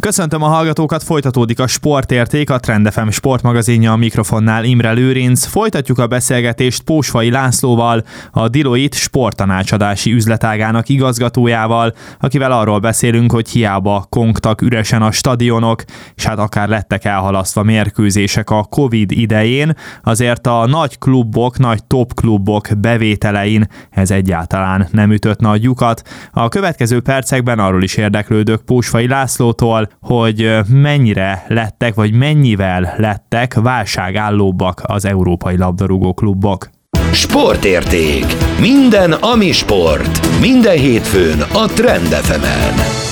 Köszöntöm a hallgatókat, folytatódik a Sportérték, a Trend FM sportmagazinja, a mikrofonnál Imre Lőrinc. Folytatjuk a beszélgetést Pósfai Lászlóval, a Deloitte sporttanácsadási üzletágának igazgatójával, akivel arról beszélünk, hogy hiába kongtak üresen a stadionok, és hát akár lettek elhalasztva mérkőzések a Covid idején, azért a nagy klubok, nagy top klubok bevételein ez egyáltalán nem ütött nagy lyukat. A következő percekben arról is érdeklődök Pósfai Lászlótól, hogy mennyire lettek, vagy mennyivel lettek válságállóbbak az európai labdarúgó klubok. Sportérték. Minden, ami sport. Minden hétfőn a Trend FM-en.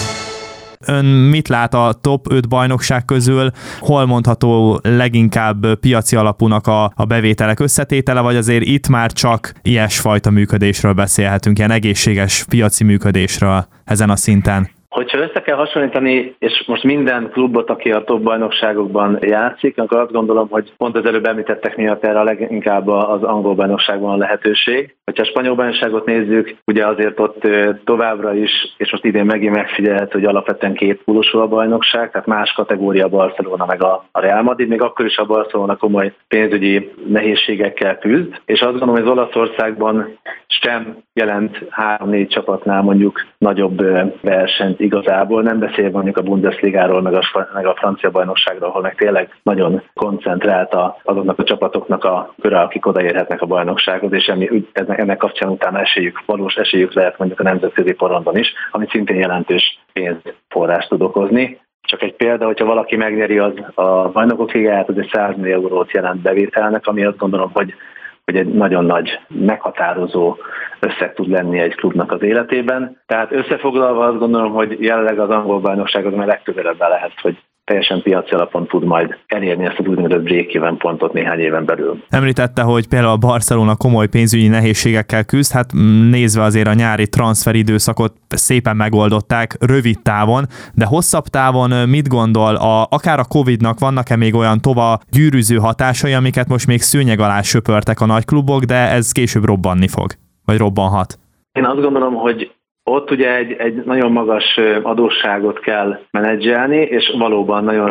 Ön mit lát a top 5 bajnokság közül? Hol mondható leginkább piaci alapúnak a bevételek összetétele, vagy azért itt már csak ilyesfajta működésről beszélhetünk, ilyen egészséges piaci működésről ezen a szinten? Hogyha össze kell hasonlítani, és most minden klubot, aki a top bajnokságokban játszik, akkor azt gondolom, hogy pont az előbb említettek miatt erre a leginkább az angol bajnokságban a lehetőség. Hogyha a spanyol bajnokságot nézzük, ugye azért ott továbbra is, és most idén megint megfigyelhető, hogy alapvetően két pólósú a bajnokság, tehát más kategória a Barcelona meg a Real Madrid, még akkor is a Barcelona komoly pénzügyi nehézségekkel küzd, és azt gondolom, hogy az Olaszországban sem jelent 3-4 csapatnál mondjuk nagyobb versenyt igazából, nem beszélve mondjuk a Bundesligáról, meg a francia bajnokságról, ahol meg tényleg nagyon koncentrált azoknak a csapatoknak a köre, akik odaérhetnek a bajnoksághoz, és ennek kapcsán utána valós esélyük lehet mondjuk a nemzetközi porondon is, ami szintén jelentős pénzforrást tud okozni. Csak egy példa, hogyha valaki megnyeri a bajnokok ligáját, az egy 100 millió eurót jelent bevételnek, ami azt gondolom, hogy egy nagyon nagy, meghatározó összeg tud lenni egy klubnak az életében. Tehát összefoglalva azt gondolom, hogy jelenleg az angol bajnokság az már legközelebb lehet, hogy teljesen piaci alapon tud majd elérni ezt az úgynevezett break-even pontot néhány éven belül. Említette, hogy például a Barcelona komoly pénzügyi nehézségekkel küzd, hát nézve azért a nyári transferidőszakot szépen megoldották rövid távon, de hosszabb távon mit gondol, akár a Covid-nak vannak-e még olyan tova gyűrűző hatásai, amiket most még szőnyeg alá söpörtek a nagy klubok, de ez később robbanni fog, vagy robbanhat? Én azt gondolom, hogy ott ugye egy nagyon magas adósságot kell menedzselni, és valóban nagyon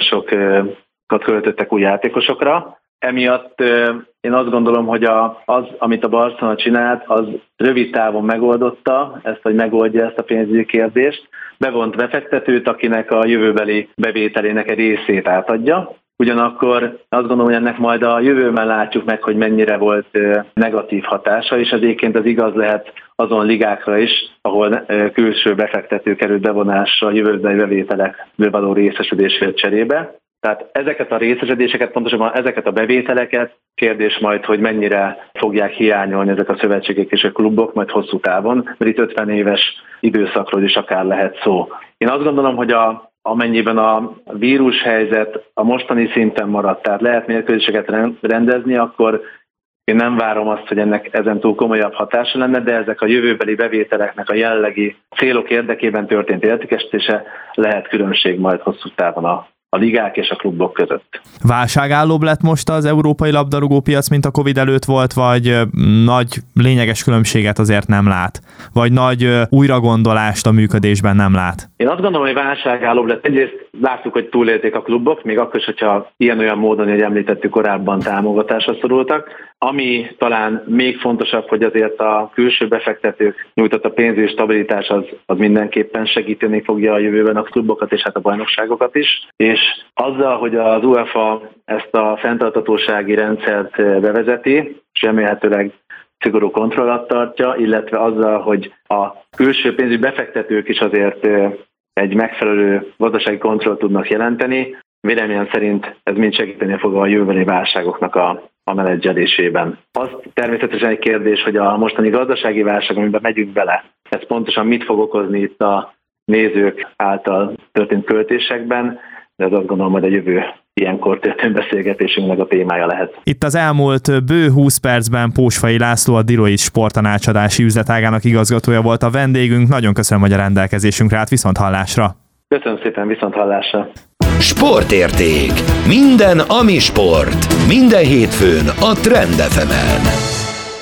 sokat költöttek új játékosokra. Emiatt én azt gondolom, hogy az, amit a Barcelona csinált, az rövid távon megoldotta vagy megoldja ezt a pénzügyi kérdést. Bevont befektetőt, akinek a jövőbeli bevételének egy részét átadja. Ugyanakkor azt gondolom, hogy ennek majd a jövőben látjuk meg, hogy mennyire volt negatív hatása, és egyébként az igaz lehet azon ligákra is, ahol külső befektető került bevonásra a jövőbeli bevételekből való részesedésért cserébe. Tehát ezeket a részesedéseket, pontosabban ezeket a bevételeket, kérdés majd, hogy mennyire fogják hiányolni ezek a szövetségek és a klubok majd hosszú távon, mert itt 50 éves időszakról is akár lehet szó. Én azt gondolom, hogy amennyiben a vírushelyzet a mostani szinten maradt, tehát lehet mérkőzéseket rendezni, akkor én nem várom azt, hogy ennek ezen túl komolyabb hatása lenne, de ezek a jövőbeli bevételeknek a jellegi célok érdekében történt értékesítése lehet különbség majd hosszú távon a ligák és a klubok között. Válságállóbb lett most az európai labdarúgópiac, mint a Covid előtt volt, vagy nagy lényeges különbséget azért nem lát? Vagy nagy újragondolást a működésben nem lát? Én azt gondolom, hogy válságállóbb lett. Egyrészt láttuk, hogy túlélték a klubok, még akkor is, hogyha ilyen-olyan módon, hogy említettük korábban, támogatásra szorultak. Ami talán még fontosabb, hogy azért a külső befektetők nyújtott a pénzügyi stabilitás az mindenképpen segíteni fogja a jövőben a klubokat és hát a bajnokságokat is. És azzal, hogy az UEFA ezt a fenntarthatósági rendszert bevezeti, és remélhetőleg szigorú kontroll alatt tartja, illetve azzal, hogy a külső pénzügyi befektetők is azért egy megfelelő gazdasági kontrollt tudnak jelenteni, véleményem szerint ez mind segíteni fog a jövőbeli válságoknak a menedzselésében. Az természetesen egy kérdés, hogy a mostani gazdasági válság, amiben megyünk bele, ez pontosan mit fog okozni itt a nézők által történt költésekben, de ez azt gondolom, hogy a jövő ilyenkor történő beszélgetésünknek a témája lehet. Itt az elmúlt bő 20 percben Pósfai László, a Deloitte sporttanácsadási üzletágának igazgatója volt a vendégünk. Nagyon köszönöm, hogy a rendelkezésünkre állt. Viszonthallásra! Köszönöm szépen, viszonthallásra! Sportérték. Minden, ami sport. Minden hétfőn a Trend FM-en.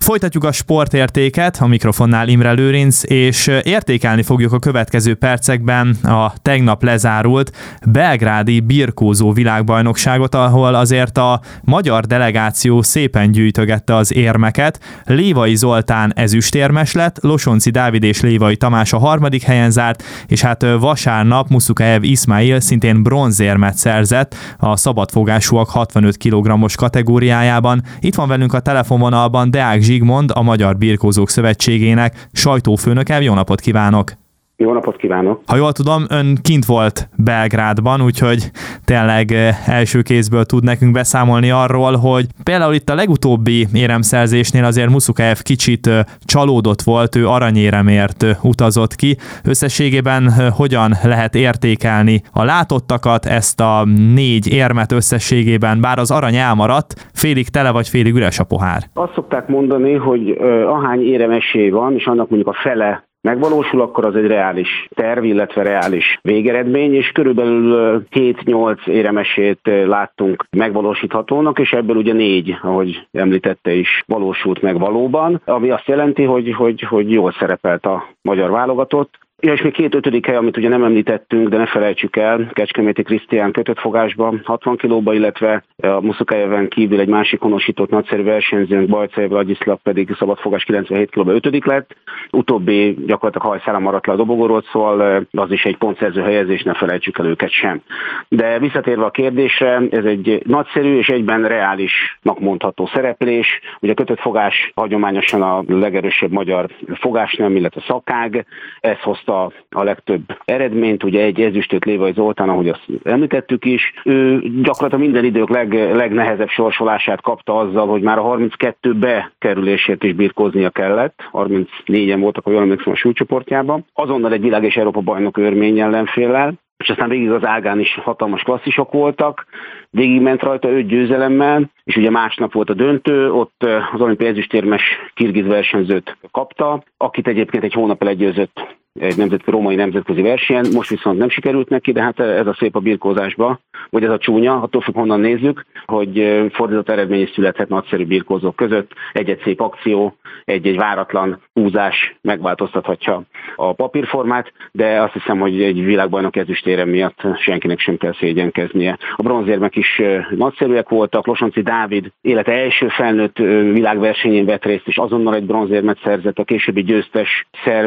Folytatjuk a sportértéket, a mikrofonnál Imre Lőrinc, és értékelni fogjuk a következő percekben a tegnap lezárult belgrádi birkózó világbajnokságot, ahol azért a magyar delegáció szépen gyűjtögette az érmeket. Lévai Zoltán ezüstérmes lett, Losonci Dávid és Lévai Tamás a harmadik helyen zárt, és hát vasárnap Musukaev Iszmail szintén bronzérmet szerzett a szabadfogásúak 65 kg-os kategóriájában. Itt van velünk a telefonvonalban Deák Zsigmond, a Magyar Birkózók Szövetségének sajtófőnöke. Jó napot kívánok! Jó napot kívánok! Ha jól tudom, ön kint volt Belgrádban, úgyhogy tényleg első kézből tud nekünk beszámolni arról, hogy például itt a legutóbbi éremszerzésnél azért Musukaev kicsit csalódott volt, ő aranyéremért utazott ki. Összességében hogyan lehet értékelni a látottakat, ezt a 4 érmet összességében, bár az arany elmaradt, félig tele vagy félig üres a pohár? Azt szokták mondani, hogy ahány érem esély van, és annak mondjuk a fele megvalósul, akkor az egy reális terv, illetve reális végeredmény, és körülbelül 7-8 éremesét láttunk megvalósíthatónak, és ebből ugye 4, ahogy említette is, valósult meg valóban, ami azt jelenti, hogy jól szerepelt a magyar válogatott. Ja, és még 2 5. hely, amit ugye nem említettünk, de ne felejtsük el, Kecskeméti Krisztián kötött fogásba 60 kilóba, illetve a Musukaeven kívül egy másik honosított nagyszerű versenyzőnk, Bajcai Vladislav pedig szabadfogás 97 kilóba 5. lett. Utóbbi gyakorlatilag hajszálon maradt le a dobogóról, szóval az is egy pontszerző helyezés, ne felejtsük el őket sem. De visszatérve a kérdésre, ez egy nagyszerű és egyben reálisnak mondható szereplés. Ugye a kötött fogás hagyományosan a legerősebb magyar fogásnem, illetve szakág, ez hozta a legtöbb eredményt, ugye egy ezüstöt Lévai Zoltán, ahogy azt említettük is. Ő gyakorlatilag minden idők legnehezebb sorsolását kapta azzal, hogy már a 32 bekerülésért is birkóznia kellett. 34-en voltak, ha jól emlékszem, a súlycsoportjában. Azonnal egy világ és Európa bajnok örmény ellenféllel, és aztán végig az ágán is hatalmas klasszisok voltak, végigment rajta 5 győzelemmel, és ugye másnap volt a döntő, ott az olimpiai ezüstérmes kirgiz versenyzőt kapta, akit egyébként egy hónappal legyőzött egy római nemzetközi versenyen, most viszont nem sikerült neki, de hát ez a szép a birkózásba, vagy ez a csúnya, attól függ, honnan nézzük, hogy fordított eredmény is születhet nagyszerű birkózók között, egy-egy szép akció, egy-egy váratlan húzás megváltoztathatja a papírformát, de azt hiszem, hogy egy világbajnok ezüstérem miatt senkinek sem kell szégyenkeznie. A bronzérmek is nagyszerűek voltak, Losonci Dávid élete első felnőtt világversenyén vett részt, és azonnal egy bronzérmet szerzett, a későbbi győztes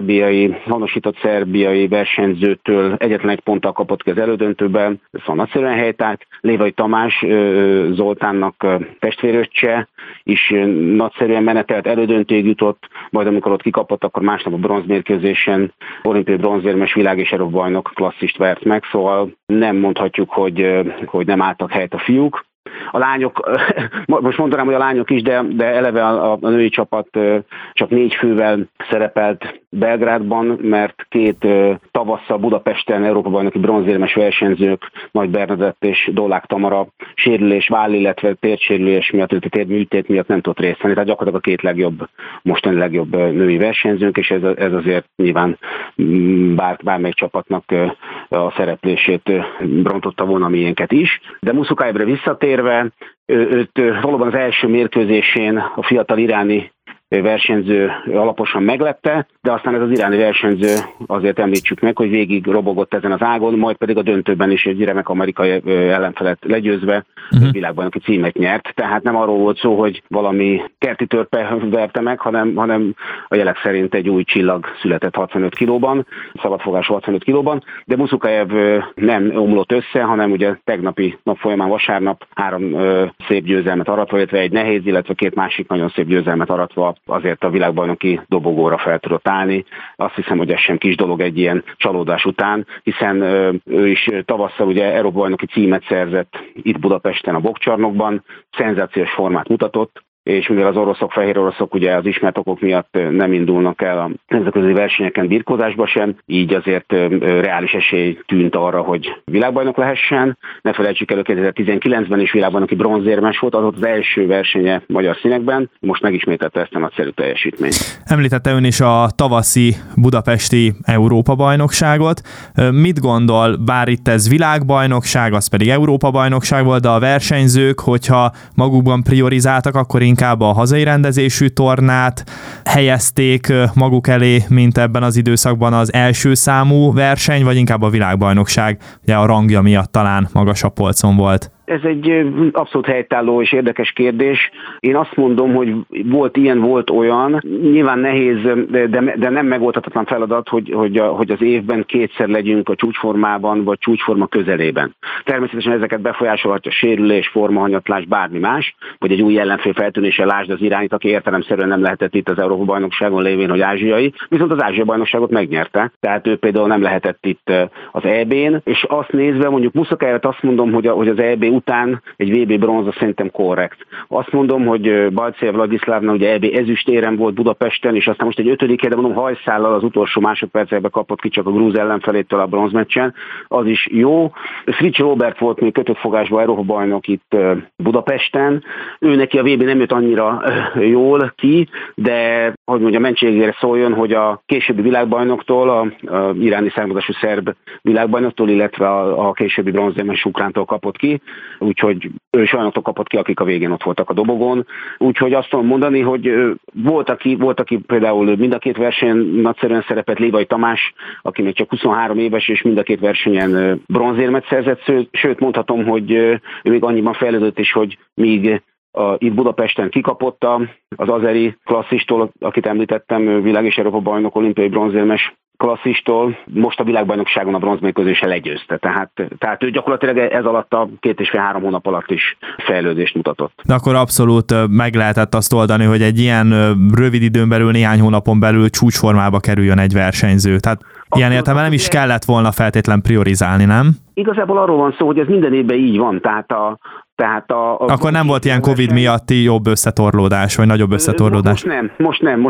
honosított szerbiai versenyzőtől egyetlen egy ponttal kapott ki az elődöntőben, szóval nagyszerűen helytált. Lévai Tamás, Zoltánnak testvéröccse is nagyszerűen menetelt, elődöntőig jutott, majd amikor ott kikapott, akkor másnap a bronzmérkőzésen olimpiai bronzérmes világ és Európa bajnok klasszist vert meg, szóval nem mondhatjuk, hogy nem álltak helyt a fiúk. A lányok, most mondanám, hogy a lányok is, de eleve a női csapat csak 4 fővel szerepelt Belgrádban, mert 2 tavasszal Budapesten Európa-bajnoki bronzérmes versenyzők, Nagy Bernadett és Dollák Tamara sérülés, váll, illetve térsérülés miatt, illetve térműtét miatt nem tudott részt venni. Tehát gyakorlatilag a 2 mostani legjobb női versenyzőnk, és ez azért nyilván bármelyik csapatnak a szereplését rontotta volna miénket is. De Musukaevre visszatérve, őt valóban az első mérkőzésén a fiatal iráni versenyző alaposan meglepte, de aztán ez az iráni versenyző, azért említsük meg, hogy végig robogott ezen az ágon, majd pedig a döntőben is egy remek amerikai ellenfelet legyőzve világbajnoki címet nyert. Tehát nem arról volt szó, hogy valami kerti törpe verte meg, hanem a jelek szerint egy új csillag született 65 kilóban, szabadfogású 65 kilóban, de Musukaev nem omlott össze, hanem ugye tegnapi nap folyamán vasárnap 3 szép győzelmet aratva, illetve egy nehéz, illetve 2 másik nagyon szép győzelmet aratva azért a világbajnoki dobogóra fel tudott állni. Azt hiszem, hogy ez sem kis dolog egy ilyen csalódás után, hiszen ő is tavasszal ugye Európa-bajnoki címet szerzett itt Budapesten a bokcsarnokban, szenzációs formát mutatott, és mivel az oroszok, fehér oroszok ugye az ismert okok miatt nem indulnak el a nemzetközi versenyeken birkózásba sem, így azért reális esély tűnt arra, hogy világbajnok lehessen. Ne felejtsük el, 2019-ben is világbajnoki bronzérmes volt, az volt az első versenye magyar színekben, most megismételte ezt a nagyszerű teljesítményt. Említette ön is a tavaszi budapesti Európa-bajnokságot. Mit gondol, bár itt ez világbajnokság, az pedig Európa-bajnokság volt, de a versenyzők, hogyha magukban priorizáltak, akkor inkább a hazai rendezésű tornát helyezték maguk elé, mint ebben az időszakban az első számú verseny, vagy inkább a világbajnokság, ugye a rangja miatt talán magasabb polcon volt? Ez egy abszolút helytálló és érdekes kérdés. Én azt mondom, hogy volt ilyen, volt olyan. Nyilván nehéz, de nem megoldhatatlan feladat, hogy az évben kétszer legyünk a csúcsformában, vagy csúcsforma közelében. Természetesen ezeket befolyásolhatja sérülés, formahanyatlás, bármi más, vagy egy új ellenfél feltűnése, lásd az irányt, aki értelemszerűen nem lehetett itt az Európa-bajnokságon lévén, hogy ázsiai, viszont az Ázsia-bajnokságot megnyerte. Tehát ő például nem lehetett itt az EB-n, és azt nézve mondjuk Muszakelyet azt mondom, hogy az EB után egy VB bronza szerintem korrekt. Azt mondom, hogy Balcev Vladiszlávnál ugye EB ezüstérem volt Budapesten, és aztán most egy 5. helyre, mondom, hajszállal az utolsó másodpercekben kapott ki csak a grúz ellenfelétől a bronzmeccsen, az is jó. Fritz Robert volt még kötött fogásban Európa-bajnok itt Budapesten. Ő neki a VB nem jött annyira jól ki, de hogy mondja, mentségére szóljon, hogy a későbbi világbajnoktól, a iráni származású szerb világbajnoktól, illetve a későbbi bronzérmes ukrántól kapott ki, úgyhogy ő is olyanoktól kapott ki, akik a végén ott voltak a dobogón. Úgyhogy azt tudom mondani, hogy volt, aki például mind a két versenyen nagyszerűen szerepelt, Lévai Tamás, aki még csak 23 éves, és mind a két versenyen bronzérmet szerzett, sőt mondhatom, hogy ő még annyiban fejlődött is, hogy míg itt Budapesten kikapott az azeri klasszistól, akit említettem, világ és Európa bajnok, olimpiai bronzérmes klasszistól, most a világbajnokságon a bronzmérkőzésen legyőzte. Tehát ő gyakorlatilag ez alatt a 2,5-3 hónap alatt is fejlődést mutatott. De akkor abszolút meg lehetett azt oldani, hogy egy ilyen rövid időn belül, néhány hónapon belül csúcsformába kerüljön egy versenyző. Tehát ilyen értelemben nem is kellett volna feltétlen priorizálni, nem? Igazából arról van szó, hogy ez minden évben így van. Akkor nem volt ilyen Covid miatti jobb összetorlódás, vagy nagyobb összetorlódás? Most nem.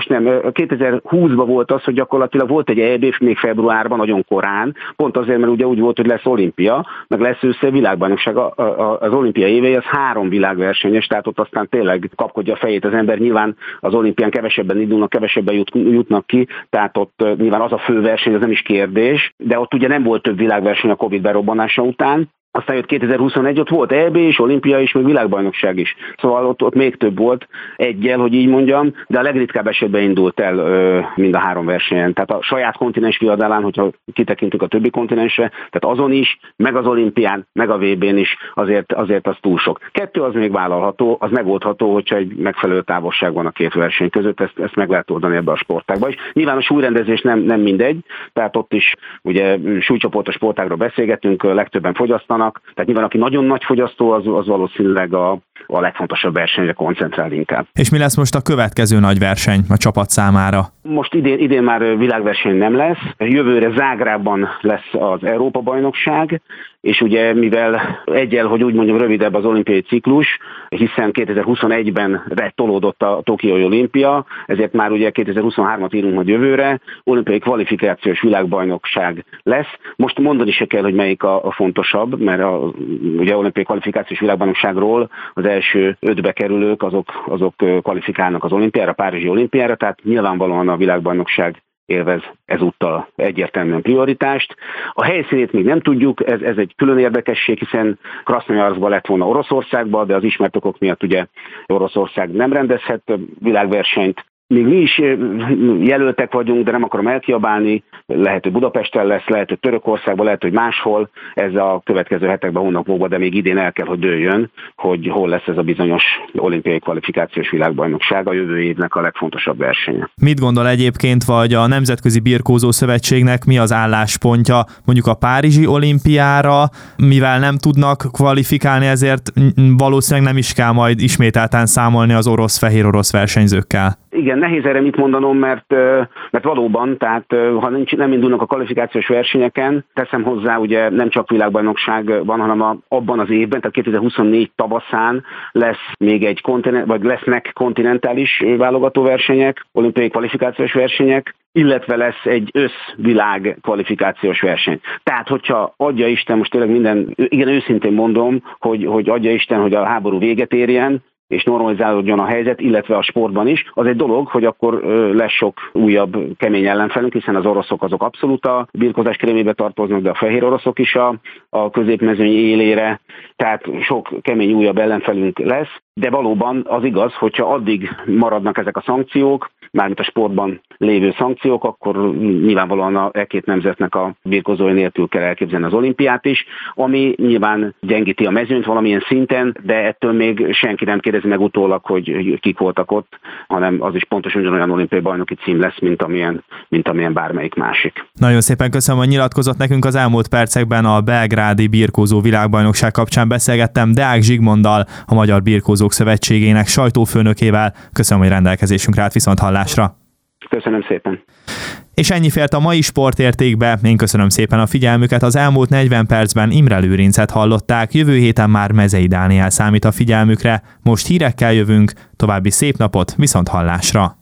2020-ban volt az, hogy gyakorlatilag volt egy EB még februárban, nagyon korán, pont azért, mert ugye úgy volt, hogy lesz olimpia, meg lesz össze világbajnokság. Az olimpia évei az 3 világversenyes, tehát ott aztán tényleg kapkodja a fejét az ember. Nyilván az olimpián kevesebben indulnak, kevesebben jutnak ki, tehát ott nyilván az a fő verseny, az nem is kérdés, de ott ugye nem volt több világverseny a Covid berobbanása után. Aztán jött 2021, ott volt EB is, olimpia is, meg világbajnokság is. Szóval ott még több volt egyel, hogy így mondjam, de a legritkább esetben indult el mind a 3 versenyen. Tehát a saját kontinens viadalán, hogyha kitekintünk a többi kontinensre, tehát azon is, meg az olimpián, meg a VB-n is, azért az túl sok. 2 az még vállalható, az megoldható, hogyha egy megfelelő távolság van a 2 verseny között, ezt meg lehet oldani ebbe a sportágba is. Nyilván a súlyrendezés nem mindegy, tehát ott is ugye súlycsoportos sportágról beszélgetünk, legtöbben fogyasztanak. Tehát nyilván aki nagyon nagy fogyasztó, az valószínűleg a legfontosabb versenyre koncentrál inkább. És mi lesz most a következő nagy verseny a csapat számára? Most idén már világverseny nem lesz. Jövőre Zágrában lesz az Európa-bajnokság, és ugye mivel egyel, hogy úgy mondjam, rövidebb az olimpiai ciklus, hiszen 2021-ben tolódott a Tokiói olimpia, ezért már ugye 2023-at írunk majd jövőre, olimpiai kvalifikációs világbajnokság lesz. Most mondani se kell, hogy melyik a fontosabb, mert ugye olimpiai kvalifikációs világbajnokságról az első 5-be kerülők, azok kvalifikálnak az olimpiára, Párizsi olimpiára, tehát nyilvánvalóan a világbajnokság élvez ezúttal egyértelműen prioritást. A helyszínét még nem tudjuk, ez egy külön érdekesség, hiszen Krasznojarszkban lett volna Oroszországban, de az ismert okok miatt ugye Oroszország nem rendezhet világversenyt. Még mi is jelöltek vagyunk, de nem akarom elkiabálni, lehet, hogy Budapesten lesz, lehet, hogy Törökországban, lehet, hogy máshol, ez a következő hetekben, hónapokban, de még idén el kell, hogy dőljön, hogy hol lesz ez a bizonyos olimpiai kvalifikációs világbajnokság, a jövő évnek a legfontosabb versenye. Mit gondol egyébként, vagy a Nemzetközi Birkózó Szövetségnek mi az álláspontja mondjuk a Párizsi olimpiára, mivel nem tudnak kvalifikálni, ezért valószínűleg nem is kell majd ismételten számolni az fehér orosz versenyzőkkel? Igen, nehéz erre mit mondanom, mert valóban, tehát ha nem indulnak a kvalifikációs versenyeken, teszem hozzá, ugye nem csak világbajnokság van, hanem abban az évben, tehát 2024 tavaszán lesz még lesznek kontinentális válogatóversenyek, olimpiai kvalifikációs versenyek, illetve lesz egy összvilág kvalifikációs verseny. Tehát, hogyha adja Isten, most tényleg igen őszintén mondom, hogy adja Isten, hogy a háború véget érjen, és normalizálódjon a helyzet, illetve a sportban is, az egy dolog, hogy akkor lesz sok újabb kemény ellenfelünk, hiszen az oroszok azok abszolút a birkózás krémébe tartoznak, de a fehér oroszok is a középmezőny élére, tehát sok kemény újabb ellenfelünk lesz, de valóban az igaz, hogyha addig maradnak ezek a szankciók, mármint a sportban lévő szankciók, akkor nyilvánvalóan a két nemzetnek a birkózói nélkül kell elképzelni az olimpiát is, ami nyilván gyengíti a mezőnyt valamilyen szinten, de ettől még senki nem kérdezi meg utólag, hogy kik voltak ott, hanem az is pontosan ugyanolyan olimpiai bajnoki cím lesz, mint amilyen bármelyik másik. Nagyon szépen köszönöm, hogy nyilatkozott nekünk. Az elmúlt percekben a belgrádi birkózó világbajnokság kapcsán beszélgettem Deák Zsigmonddal, a Magyar Birkózók Szövetségének sajtófőnökével. Köszönöm, hogy rendelkezésünkre állt, viszonthallásra. Köszönöm szépen. És ennyi fért a mai sportértékbe. Én köszönöm szépen a figyelmüket. Az elmúlt 40 percben Imre Lőrincet hallották. Jövő héten már Mezei Dániel számít a figyelmükre. Most hírekkel jövünk. További szép napot, viszonthallásra.